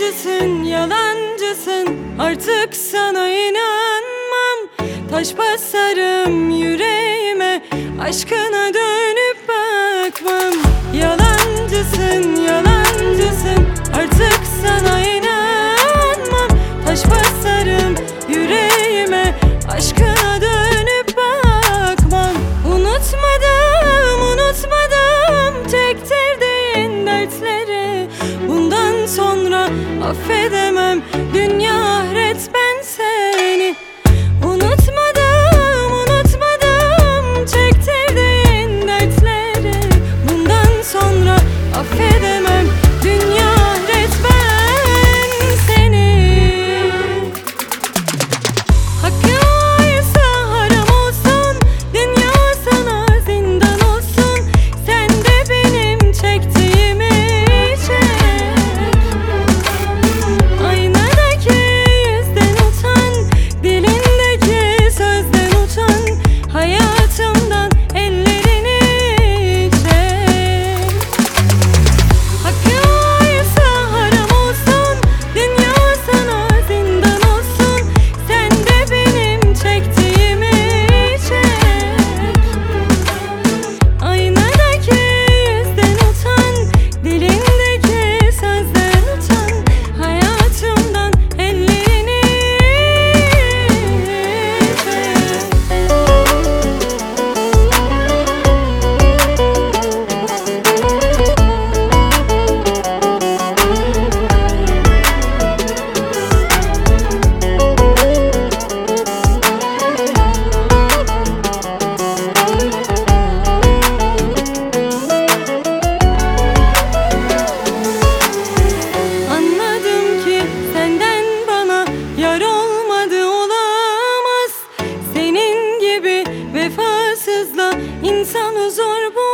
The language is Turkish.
Yalancısın, yalancısın, artık sana inanmam. Taş basarım yüreğime, aşkına dönüp bakmam. Yalancısın, yalancısın, artık sana inanmam. Taş basarım yüreğime, aşkına dönüp bakmam. Unutmadım, unutmadım çektirdiğin dertleri. Bundan sonra affedemem, dünya ahiret ben seni. Unutmadım, unutmadım çektirdiğin dertleri. Bundan sonra affedemem, dünya ahiret ben seni. Hakkım varsa haram olsun, dünya sana zindan olsun. Sen de benim çektiğimi çek. Aynadaki yüzden utan, dilindeki sözden utan. Hayatımdan ellerini çek. Hakkım varsa haram olsun, dünya sana zindan olsun. Sen de benim çektiğimi çek. Aynadaki yüzden utan, dilindeki sözden utan. Hayatımdan ellerini Anladım ki senden bana yar olmadı, olamaz. Senin gibi vefasızla insan huzur bulmaz.